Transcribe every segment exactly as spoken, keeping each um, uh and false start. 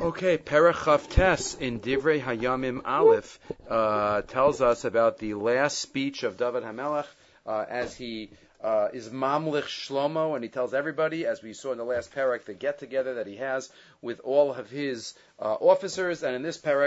Okay, Perach Chavtes in Divrei Hayamim Aleph uh, tells us about the last speech of David HaMelech uh, as he uh, is Mamlich Shlomo, and he tells everybody, as we saw in the last Perach, the get-together that he has with all of his uh, officers, and in this Perach,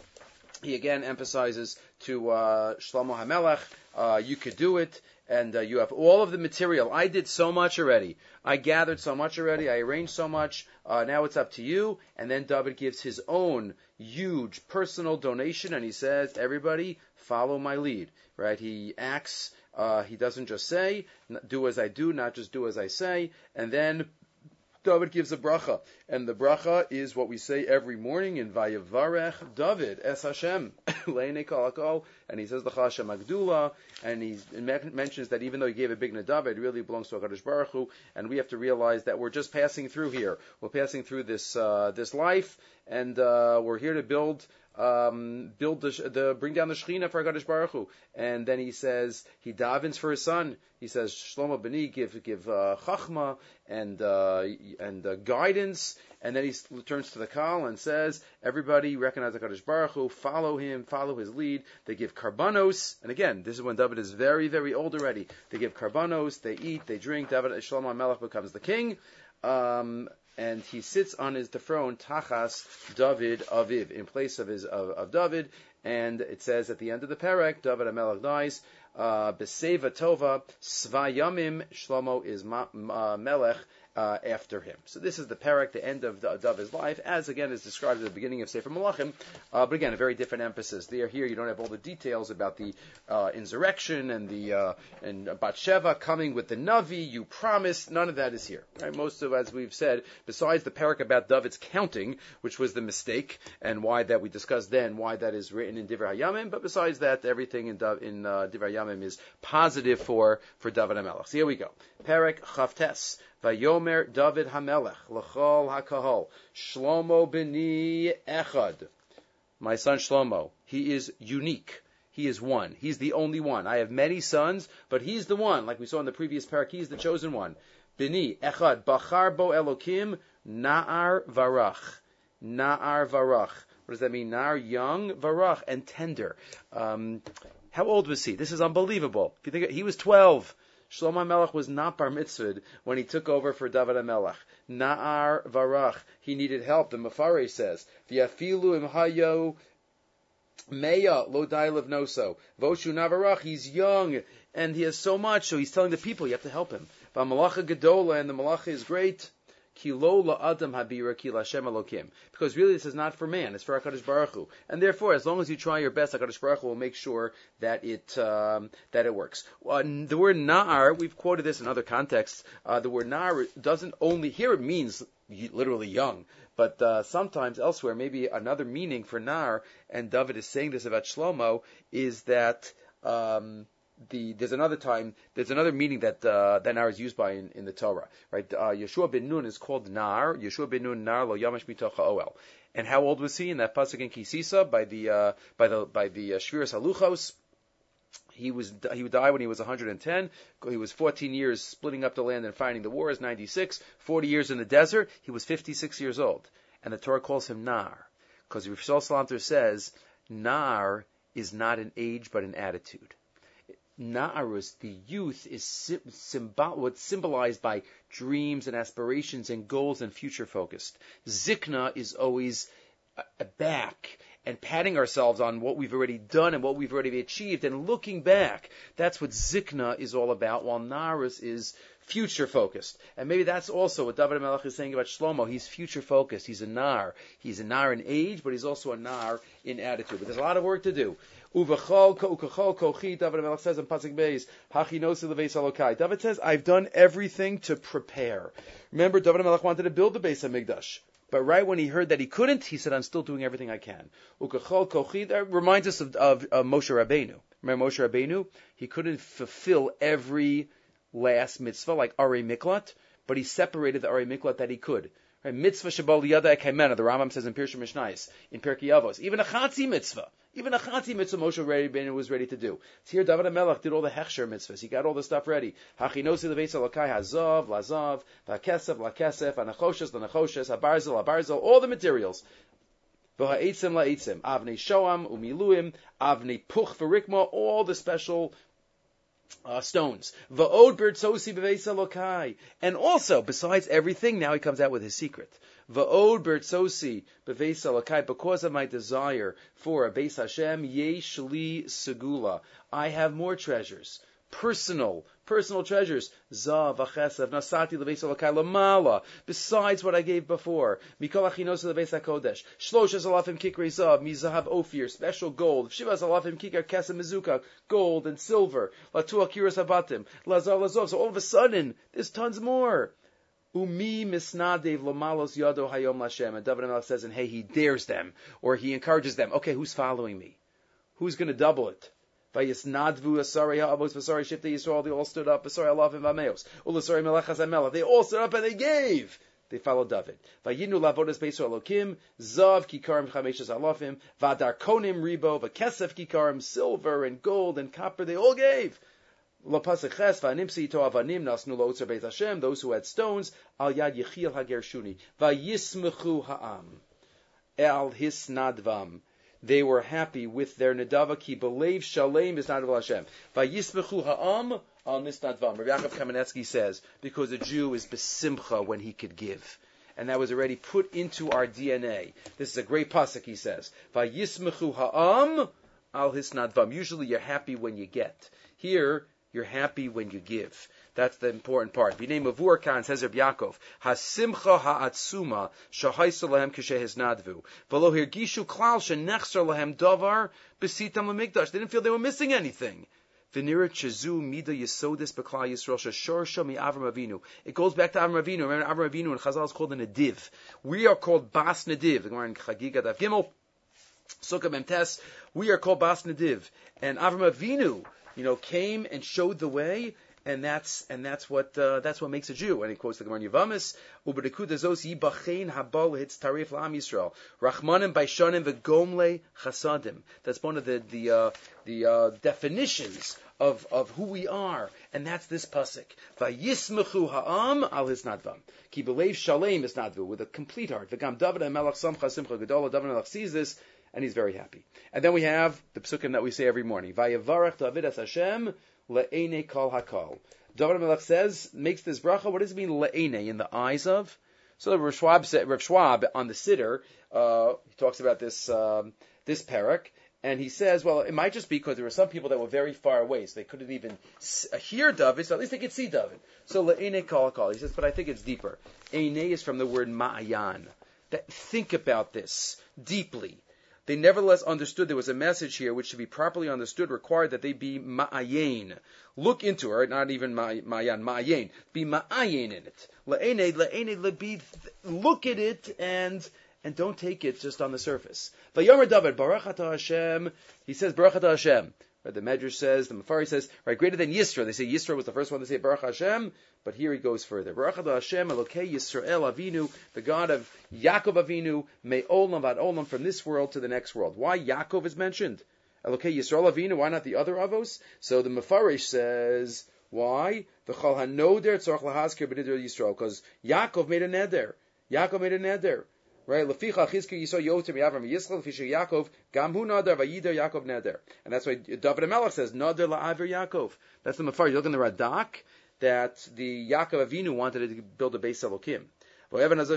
he again emphasizes to uh, Shlomo HaMelech, uh, you could do it, and uh, you have all of the material. I did so much already. I gathered so much already. I arranged so much. Uh, now it's up to you. And then David gives his own huge personal donation, and he says, everybody, follow my lead. Right? He acts. Uh, he doesn't just say, do as I do, not just do as I say. And then David gives a bracha, and the bracha is what we say every morning in Vayevarech David Es Hashem Le'nei Kol Hakol, and he says the Hashem Agdula, and he mentions that even though he gave a big nadav, it really belongs to HaKadosh Baruch Hu, and we have to realize that we're just passing through here. We're passing through this uh, this life, and uh, we're here to build. Um, build the, the bring down the Shechina for HaKadosh Baruch Hu, and then he says he davens for his son. He says Shlomo B'ni give give uh, chachma and uh, and uh, guidance, and then he turns to the Kal and says everybody recognize HaKadosh Baruch Hu, follow him, follow his lead. They give karbanos, and again this is when David is very very old already. They give karbanos, they eat, they drink. David Shlomo HaMelech becomes the king. Um, And he sits on his the throne, Tachas David Aviv, in place of his of, of David. And it says at the end of the Perek, David HaMelech dies. B'Seva Tova Svayamim Shlomo is ma, uh, Melech uh, after him. So this is the Perek, the end of the, David's life, as again is described at the beginning of Sefer Malachim. Uh, but again, a very different emphasis. There, here you don't have all the details about the uh, insurrection and the uh, and Batsheva coming with the Navi. You promised. None of that is here. Right? Most of, as we've said, besides the Perek about David's counting, which was the mistake, and why that we discussed then, why that is written in Divrei Hayamim. But besides that, everything in in uh, Divrei Hayamim is positive for for David HaMelech. So here we go. Perek Chavtes. Vayomer David HaMelech l'chol hakahol Shlomo b'ni echad. My son Shlomo, he is unique. He is one. He's the only one. I have many sons, but he's the one. Like we saw in the previous parak, he's the chosen one. B'ni echad bachar bo Elokim na'ar varach. Na'ar varach. What does that mean? Na'ar, young, varach, and tender. Um, how old was he? This is unbelievable. If you think he was twelve. Shlomo HaMelech was not bar mitzvahed when he took over for David HaMelech. Na'ar varach. He needed help. The Mefarei says, V'yafilu im hayo meya lo dai levnoso. Voshu navarach. He's young and he has so much, so he's telling the people, you have to help him. V'amalacha gedola, and the malacha is great. Ki lo la'adam habira ki l'Hashem Elokim. Because really this is not for man, it's for HaKadosh Baruch Hu. And therefore, as long as you try your best, HaKadosh Baruch Hu will make sure that it um, that it works. Uh, the word na'ar, we've quoted this in other contexts, uh, the word na'ar doesn't only, here it means literally young, but uh, sometimes elsewhere, maybe another meaning for na'ar, and David is saying this about Shlomo, is that um, The, there's another time, there's another meaning that uh, that nar is used by in, in the Torah, right? Uh, Yeshua ben Nun is called nar. Yeshua ben Nun nar lo yamash mitocha oel. And how old was he in that pasuk in Kisisa by the uh, by the by the uh, Shviras Haluchos? He was he would die when he was one hundred ten. He was fourteen years splitting up the land and fighting the wars. ninety-six, forty years in the desert. He was fifty-six years old, and the Torah calls him nar because Rav Shlomo Salanter says nar is not an age but an attitude. Na'arus, the youth, is symbol, what's symbolized by dreams and aspirations and goals and future focused. Zikna is always back and patting ourselves on what we've already done and what we've already achieved and looking back. That's what Zikna is all about, while Na'arus is future focused. And maybe that's also what David HaMelech is saying about Shlomo. He's future focused. He's a nar. He's a nar in age, but he's also a nar in attitude. But there's a lot of work to do. Uvachol ukachol kochi, David HaMelech says in Pasuk Beis, Hachinosi leveis Elokai. David says, I've done everything to prepare. Remember, David HaMelech wanted to build the Beis HaMikdash. But right when he heard that he couldn't, he said, I'm still doing everything I can. Ukachol kochi, that reminds us of, of, of Moshe Rabbeinu. Remember Moshe Rabbeinu? He couldn't fulfill every last mitzvah like Arei Miklat, but he separated the Arei Miklat that he could. Right? Mitzvah shabal liyada kaimena. The Rambam says in Pirsha Mishnayos, in Pirkei Avos, even a chatzi mitzvah, even a chatzi mitzvah Moshe ready, was ready to do. So here David HaMelech did all the hechsher mitzvahs. He got all the stuff ready. Hachinosi leveitz elokai hazav, lazav, vakesef, lakesef, anachoshes, lanachoshes, habarzel, habarzel, all the materials. V'ha'etzim la'etzim, avnei shoam, umiluim, avnei puch v'rikma, all the special Uh, stones. Va'od bertzosi b'veis elokai. And also, besides everything, now he comes out with his secret. Va'od bertzosi b'veis elokai. Because of my desire for a Beis Hashem, yesh li segula. I have more treasures. Personal, personal treasures. Zav, v'chesav, nasati l'veis elokai lamala. Besides what I gave before. Mikol achinos l'veis hakodesh. Shlosh alafim kikrei zav, mizahav ophir, special gold. Shivas alafim kikar kesem mizukah, gold and silver. Latu akiras habatim. Lazar lazov. So all of a sudden, there's tons more. Umi misnadev lamalos yado hayom lashem. And David HaMelech says, and hey, he dares them, or he encourages them. Okay, who's following me? Who's going to double it? Vayisnadvu asari ha'avos v'asari shifte Yisrael. They all stood up. Asari alavim v'ameos. Ulasari melechas hamelech. They all stood up and they gave. They followed David. Vayinu lavodas beis Elokim. Zav kikarim chameshes alafim. Vadar konim ribo. V'kesef kikarim. Silver and gold and copper. They all gave. Lopasech v'animsi ito avanim nasnu lo'otzer beis Hashem. Those who had stones. Al yad yechiel hagershuni. Vayismechu ha'am. El hisnadvam. They were happy with their nedava ki belev shalem is nadava Hashem. Vayismechu ha'am al nisnadvam. Rabbi Yaakov Kamenetsky says because a Jew is besimcha when he could give, and that was already put into our D N A. This is a great pasuk. He says Vayismechu ha'am al hisnadvam. Usually you're happy when you get. Here you're happy when you give. That's the important part. B'nei Mavur Khan says Rabbi Yaakov, Hasimcha ha'atzuma shahaysa lahem k'shehes nadvu v'lo hirgishu klal shenechsar lahem davar b'sitam l'mikdash. They didn't feel they were missing anything. V'nirat shezu mida yisodis b'klal Yisrael sheshorsha mi Avram Avinu. It goes back to Avram Avinu. Remember Avram Avinu in Chazal is called a nediv. We are called bas nediv. The Gemara in Chagiga Daf Gimel Sukkah Mem Tes. We are called bas nediv. And Avram Avinu, you know, came and showed the way. And that's and that's what uh, that's what makes a Jew. And he quotes the Gemara in Yevamis, "Ubedekudazos yibachein habal hits tarif la'am Yisrael rachmanim baishanim v'gomle chasadim." That's one of the the uh, the uh, definitions of, of who we are, and that's this pasuk. Vayismechu ha'am al hisnadvam ki belev shalem hisnadvu, with a complete heart. V'gam David HaMelech samcha simcha gedola. David HaMelech sees this and he's very happy. And then we have the psukim that we say every morning. Vayavarach David as Hashem. Le'ene kol hakol. David HaMelech says, makes this bracha. What does it mean, le'ene, in the eyes of? So Rav Schwab, said, Rav Schwab on the Siddur, uh, he talks about this um, this parak, and he says, well, it might just be because there were some people that were very far away, so they couldn't even hear David, so at least they could see David. So le'ene kol hakol. He says, but I think it's deeper. Eine is from the word ma'ayan. That, think about this deeply. They nevertheless understood there was a message here which should be properly understood, required that they be ma'ayin. Look into it, not even ma'ayan, ma'ayin. Be ma'ayin in it. Le'ene, le'ene, le'be, look at it and and don't take it just on the surface. Vayomer David, Baruch atah Hashem, he says Baruch atah Hashem. Right, the Medrash says, the Mafari says, right, greater than Yisra. They say Yisra was the first one to say Baruch Hashem, but here he goes further. Baruch atah Hashem, Elokei Yisrael Avinu, the God of Yaakov Avinu, May Olam Vad Olam, from this world to the next world. Why Yaakov is mentioned? Elokei Yisrael Avinu, why not the other Avos? So the Mefarish says, why? V'chol hanoder tzorach lahazker b'nidr Yisrael, because Yaakov made a neder. Yaakov made a neder. Right, leficha chizki yiso yoter mi'avram yischal leficha Yaakov gam hu nader vayider Yaakov neder, and that's why David HaMelech says nader la'aver Yaakov. That's the mafar. You look in the Radak that the Yaakov Avinu wanted to build a Beis Elokim. So that's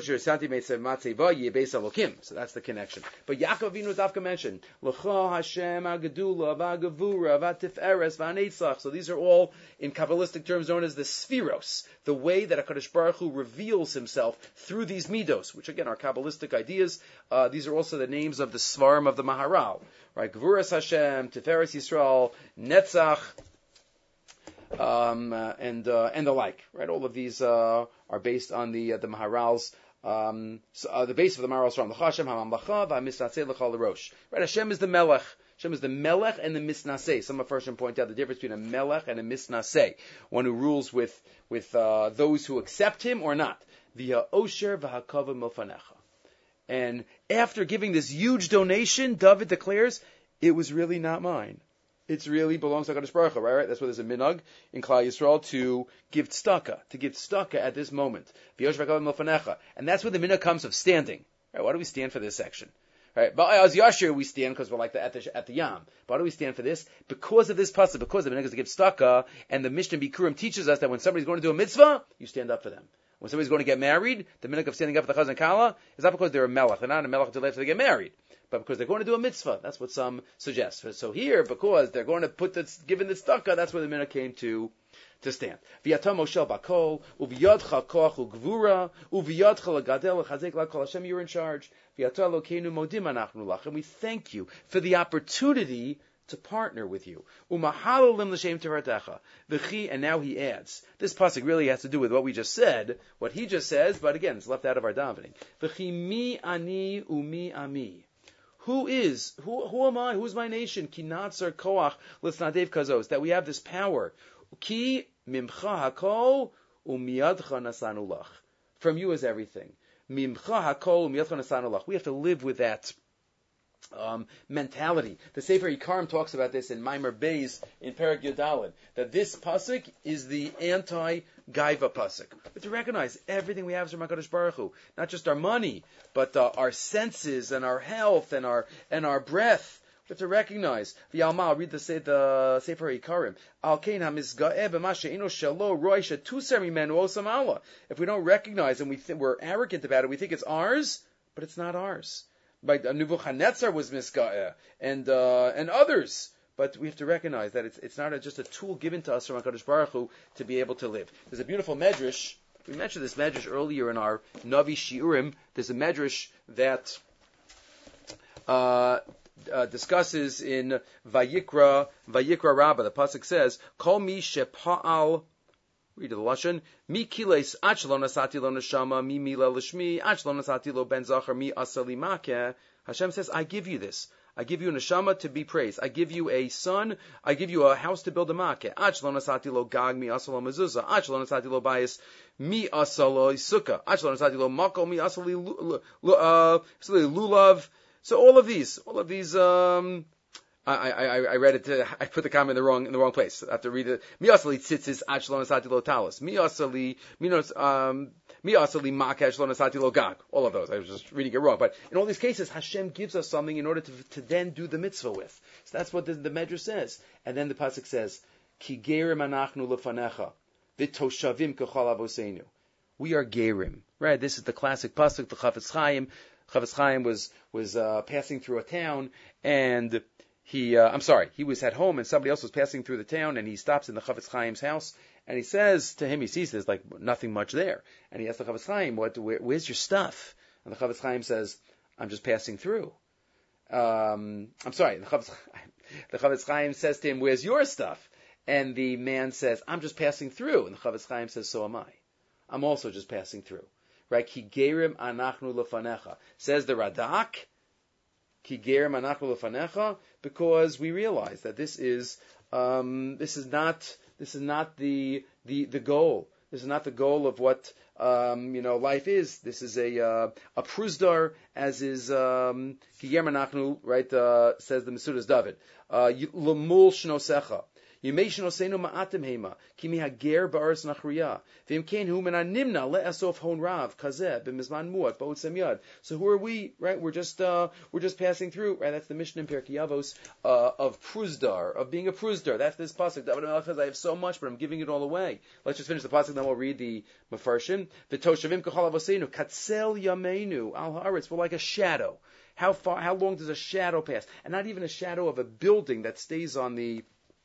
the connection. But Yaakov Avinu is Dafka mentioned. So these are all, in Kabbalistic terms, known as the Spheros, the way that HaKadosh Baruch Hu reveals himself through these midos, which again are Kabbalistic ideas. Uh, these are also the names of the Svarim of the Maharal. Right? Gevuras Hashem, Tiferes Yisrael, Netzach, Um, uh, and uh, and the like, right? All of these uh, are based on the uh, the Maharal's um, so, uh, the base of the Maharal's from the Hashem Hamamlacha v'Misnasei l'chal l'rosh. Right? Hashem is the Melech. Hashem is the Melech and the Misnasei. Some of us point out the difference between a Melech and a Misnasei, one who rules with with uh, those who accept him or not. via osher v'hakava milfanecha. And after giving this huge donation, David declares, it was really not mine. It really belongs to HaKadosh Baruch Hu, right? That's why there's a minhag in Klal Yisrael to give tzedakah, to give tzedakah at this moment. And that's where the minhag comes of standing. Right? Why do we stand for this section? Right? But as Yashir, we stand because we're like the, at the at the Yam. Why do we stand for this? Because of this pasuk, because the minhag is to give tzedakah, and the Mishnah Bikurim teaches us that when somebody's going to do a mitzvah, you stand up for them. When somebody's going to get married, the minhag of standing up for the chazan kala is not because they're a melech. They're not a melech until after they get married, but because they're going to do a mitzvah. That's what some suggest. So here, because they're going to put the given the tzedakah, that's where the minhag came to to stand. V'yata Moshe bakol uviyadcha koach ugvura uviyadcha lagadel lechazek lakol Hashem. You're in charge. V'yata Elokeinu modim anachnu lach, and we thank you for the opportunity to partner with you. Umahalolim l'shem teratecha. V'chi, and now he adds. This pasuk really has to do with what we just said, what he just says, but again, it's left out of our davening. V'chi mi ani umi ami. Who is, who, who am I? Who's my nation? Ki natzar koach l'snadev kazos. That we have this power. Ki mimcha hakol umiyadcha nasanu lach. From you is everything. Mimcha hakol umiyadcha nasanu lach. We have to live with that Um, mentality. The Sefer Yikarim talks about this in Maimer Beis in Perek Yudalid, that this pasuk is the anti-gaiva pasuk. We have to recognize everything we have is from HaKadosh Baruch Hu, not just our money, but uh, our senses and our health and our and our breath. We have to recognize. V'yalma, read the, the Sefer Yikarim. Al kein hamizga'eh b'mashe ino shelo roi shetuser mimenu osam Allah. If we don't recognize and we th- we're arrogant about it, we think it's ours, but it's not ours. By Nebuchadnezzar was Miska'eh, and uh, and others. But we have to recognize that it's it's not a, just a tool given to us from HaKadosh Baruch Hu to be able to live. There's a beautiful medrash. We mentioned this medrash earlier in our Navi Shiurim. There's a medrash that uh, uh, discusses in Vayikra Vayikra Rabbah. The pasuk says, "Kol mi shepa'al." Read the lashon. Mi kiles ach lo nasati lo neshama mi mila lishmi ach lo nasati lo ben zachar mi asali makeh. Hashem says, I give you this. I give you a neshama to be praised. I give you a son. I give you a house to build a makeh. Ach lo nasati lo gag mi asalo mezuzah. Ach lo nasati lo bayis mi asalo sukkah. Ach lo nasati lo makel mi asali lulav. So all of these, all of these. Um, I, I, I read it. To, I put the comment in the wrong in the wrong place. I have to read it. Mi'asali tzitzis achlon asati lo talis. Mi'asali minos um mi'asali makash lo asati lo gag. All of those. I was just reading it wrong. But in all these cases, Hashem gives us something in order to to then do the mitzvah with. So that's what the, the Medrash says. And then the pasuk says, Ki gerim anachnu lefanecha v'toshavim kechol avoseinu. We are gerim. Right. This is the classic pasuk. The Chafetz Chaim. Chafetz Chaim was was uh, passing through a town and. He, uh, I'm sorry, he was at home and somebody else was passing through the town and he stops in the Chafetz Chaim's house and he says to him, he sees there's like nothing much there. And he asks the Chafetz Chaim, what, where, where's your stuff? And the Chafetz Chaim says, I'm just passing through. Um, I'm sorry, the Chafetz, the Chafetz Chaim says to him, where's your stuff? And the man says, I'm just passing through. And the Chafetz Chaim says, so am I. I'm also just passing through. Right? Ki gerim anachnu lefanecha. Says the Radak, Ki gerim anachnu lefanecha, because we realize that this is um, this is not this is not the the the goal. This is not the goal of what um, you know life is. This is a uh, a pruzdar, as is um, Ki gerim anachnu, right? Uh, says the Mesudas David. Lemul shnosecha. Yimei shnosenu ma'atim hema ki mi hager ba'aretz nachriya v'im kein hu min hanimna le'asof hon rav kazeh b'mizman muat ba'otzem yad. So who are we? Right, we're just uh, we're just passing through. Right, that's the Mishnah in Pirkei Avos uh, of pruzdar, of being a pruzdar. That's this pasuk. David HaMelech says, I have so much, but I'm giving it all away. Let's just finish the pasuk, then we'll read the Mefarshim. V'toshavim k'chol avoseinu katzel yameinu al haaretz. We're like a shadow. How far? How long does a shadow pass? And not even a shadow of a building that stays on the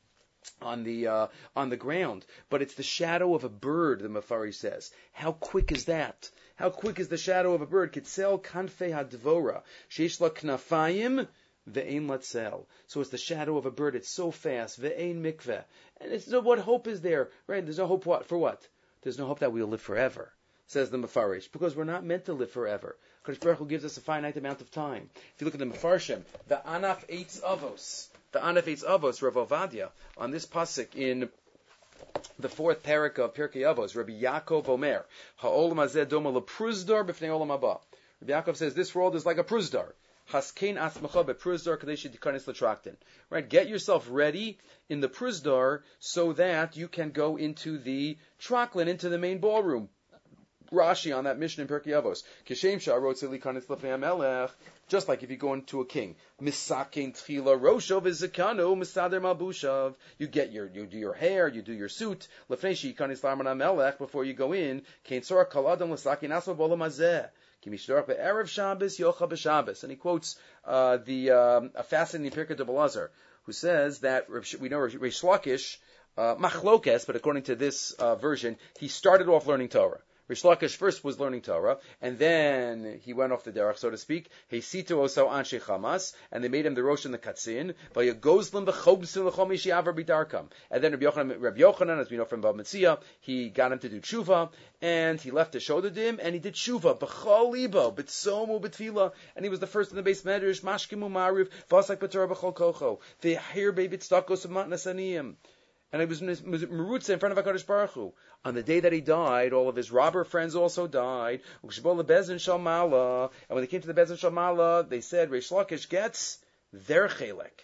on the uh, on the ground, but it's the shadow of a bird, the Mefari says. How quick is that? How quick is the shadow of a bird? Kitzel kanfei hadvora, sheish la knafayim ve'ein latzel. So it's the shadow of a bird. It's so fast. Ve'ein mikveh. And it's no, what hope is there? Right? There's no hope what, for what? There's no hope that we'll live forever, says the Mefarish, because we're not meant to live forever. Kadosh Baruch Hu gives us a finite amount of time. If you look at the Mefarshim, the Anaf Eitz Avos, the Anaf Eitz Avos, Rav Ovadia, on this pasuk in the fourth parak of Pirkei Avos, Rabbi Yaakov Omer, Ha'olam hazeh doma lepruzdar b'fnei olam haba. Rabbi Yaakov says this world is like a pruzdar. Haskein atzmacha bepruzdar kadesh yitikanis l'traktin. Right, get yourself ready in the pruzdar so that you can go into the traklin, into the main ballroom. Rashi on that mission in Pirkei Avos. Kishem sha'arot likanis l'fnei hamelech. Just like if you go into a king, misakein tchila roshav izakanu misader malbushav. You get your, you do your hair, you do your suit. Lefnei sheikanis l'arman hamelech, before you go in. Kein tzorach kaladam l'sakein asma b'olam hazeh. Ki mishtorach be'erev Shabbos yocha b'Shabbos. And he quotes uh, the um, a fascinating Pirkei de Belazar, who says that we know Reish Lakish uh, machlokes, but according to this uh, version, he started off learning Torah. Rish Lakish first was learning Torah, and then he went off the derech, so to speak. Heisitu oso anshe Chamas, and they made him the Rosh and the Katzin. Vayagozlim b'chobsim l'chomishi avar b'darkam. And then Rabbi Yochanan, Rabbi Yochanan, as we know from Bava Metzia, he got him to do tshuva, and he left the shodadim, and he did tshuva b'chol libo, b'tzomu b'tfila, and he was the first in the base medrash, mashkimu ma'ariv, v'asak b'torah b'chol kocho, v'hir be'bitztakos v'matnas aniyim. And he was merutza in front of HaKadosh Baruch Hu. On the day that he died, all of his robber friends also died. And when they came to the Bezin Shalmala, they said, Reish Lakish gets their chelek.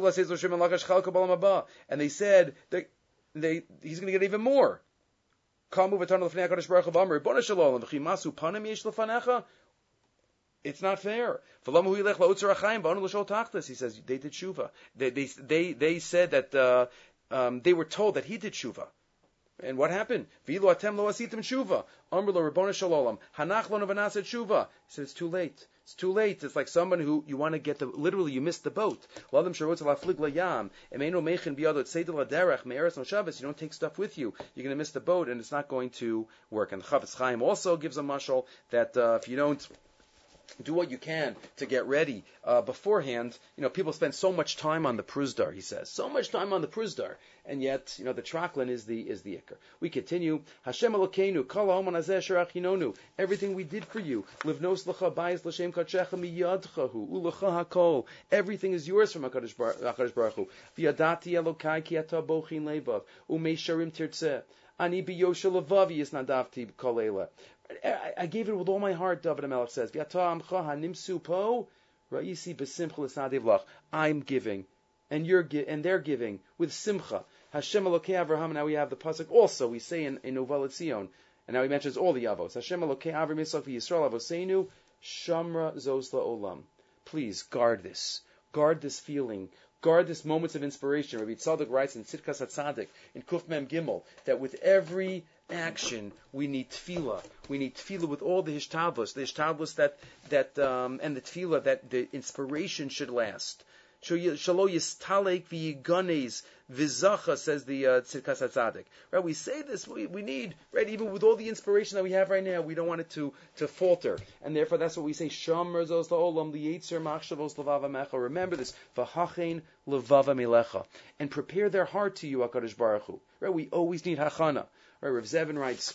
And they said, they, they, he's going to get even more. It's not fair. He says, they did tshuva. They, they, they, they said that... Uh, Um, they were told that he did tshuva. And what happened? V'ilu atem lo asitim tshuva. Amr lo Rabbona Shalom. Hanach lo novanaseh tshuva. He said, it's too late. It's too late. It's like someone who, you want to get the, literally you missed the boat. L'adam sherotz laflig layam. Emeinu meichin biyado tzedel haderech me'eretz no Shabbos. You don't take stuff with you. You're going to miss the boat, and it's not going to work. And the Chavetz Chaim also gives a mashal that uh, if you don't do what you can to get ready uh, beforehand. You know, people spend so much time on the pruzdar, he says. So much time on the pruzdar. And yet, you know, the traklin is the is the ikar. We continue. Hashem Elokeinu, kol ha'oman hazeh asher achinonu. Everything we did for you. Livnos l'cha bayis l'shem kadshecha miyadchahu. U'lecha hakol. Everything is yours from HaKadosh Baruch Hu. V'yadati Elokai ki ata bochin levav. U'meisharim tirtzeh. Ani biyosha levavi is nadavti kol eila. I gave it with all my heart, David HaMelech says. I'm giving, and you're gi- and they're giving with simcha. Hashem Elokei Avraham. Now we have the pasuk. Also, we say in in Uval Etzion, and now he mentions all the avos. Hashem Elokei Avraham Yitzchak v'Yisrael Avoseinu Shamra Zos LaOlam. Please guard this. Guard this feeling. Guard this moments of inspiration. Rabbi Tzadok writes in Tzidkas HaTzadik in Kuf Mem Gimel that with every action we need tefillah. We need tefillah with all the hishtadlus, the hishtadlus that that um, and the tefillah that the inspiration should last. Shalo yistalek v'yiganes v'zacha, says the uh, Tzidkas HaTzadik. Right, we say this. We, we need, right, even with all the inspiration that we have right now, we don't want it to to falter, and therefore that's what we say. Shomer zos la'olam liyetzer machshavos levava mecha. Remember this. V'hachein levava milecha, and prepare their heart to you, HaKadosh Baruch Hu. Right, we always need hachana. Right, Rav Zevin writes.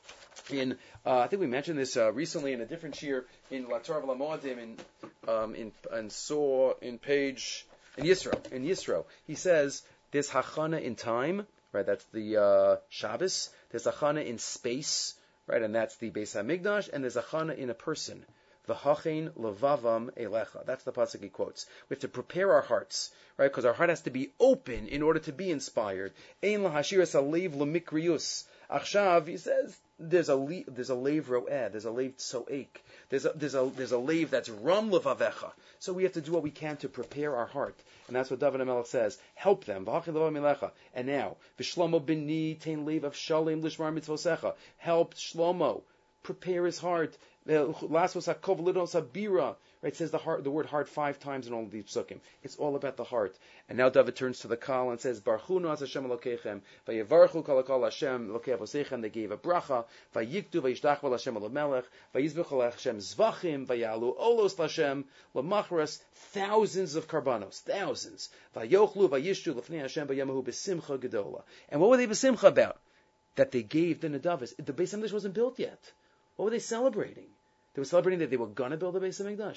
In uh, I think we mentioned this uh, recently in a different shir in La Torah V'Lamoadim in um, in and saw in page in Yisro in Yisro he says there's hachana in time, right? That's the uh, Shabbos. There's hachana in space, right? And that's the Beis Hamikdash. And there's hachana in a person. V'hachein levavam elecha. That's the pasuk he quotes. We have to prepare our hearts, right? Because our heart has to be open in order to be inspired. Ein lahashiras alev lemikrius. Achshav, he says, there's a le- there's a leiv ro'eh, there's a leiv tzo'ek, there's a there's a there's a leiv that's ram levavecha. So we have to do what we can to prepare our heart, and that's what David HaMelech says. Help them. And now, v'shlomo b'ni tein leiv of shalem lishmar mitzvosecha. Help Shlomo prepare his heart. Lasos hakov lidos habira. Right, it says the heart, the word heart five times in all of these psukim. It's all about the heart. And now David turns to the kal and says, Baruchunu as Hashem Elokeichem, vayevarchu kol hakol Hashem Elokei Avosechem. They gave a bracha, vayiktu vayishtachva l'Hashem Elomelech, vayizbechu l'Hashem zvachim, vayalu olos l'Hashem l'machras, thousands of karbanos, thousands. Vayochlu vayishtu l'fnei Hashem vayamahu b'simcha gedola. And what were they b'simcha about? That they gave the nedavis. The Beis Hamikdash wasn't built yet. What were they celebrating? They were celebrating that they were going to build the Beis Hamikdash.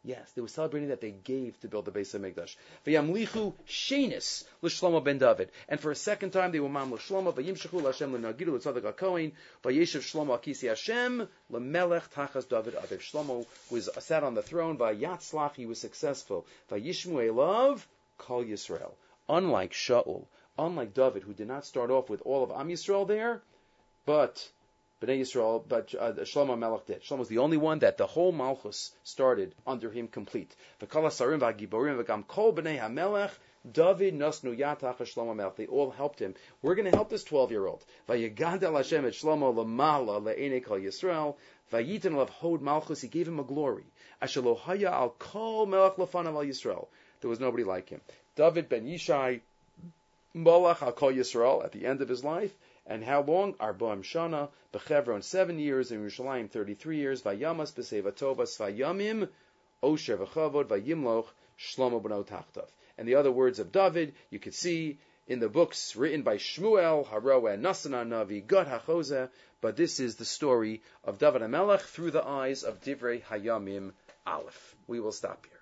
Yes, they were celebrating that they gave to build the Beis HaMikdash. V'yamlichu shenis l'Shlomo ben David. And for a second time, they were mamlech Shlomo. V'yimshechu l'Hashem l'nagidu l'tzadik HaKohen. V'yeshev Shlomo akisi Hashem l'melech tachas David aviv. Shlomo was sat on the throne. V'yatzlach, he was successful. V'yishmu elav kol Yisrael. Unlike Shaul, unlike David, who did not start off with all of Am Yisrael there, but Bnei Yisrael, but uh, Shlomo Melech did. Shlomo was the only one that the whole Malchus started under him complete. V'kol hasarim v'giborim v'gam kol bnei hamelech David nasnu yatach Shlomo Melech. They all helped him. We're going to help this twelve-year-old. Vayigad el Hashem et Shlomo lamala le'enei kol Yisrael. Vayitin alav hod Malchus. He gave him a glory. Asher lo haya al kol melech lefanav al Yisrael. There was nobody like him. David ben Yishai Malach al kol Yisrael at the end of his life. And how long? Arbaim Shana, Bechevron seven years, in Yerushalayim thirty-three years, Vayamas B'Seva Tovas Vayamim, Osher V'Chavod Vayimloch Shlomo B'no Tachtav. And the other words of David, you could see in the books written by Shmuel, Haroeh, Nasan Navi, Gad HaChozeh, but this is the story of David HaMelech through the eyes of Divrei Hayamim Aleph. We will stop here.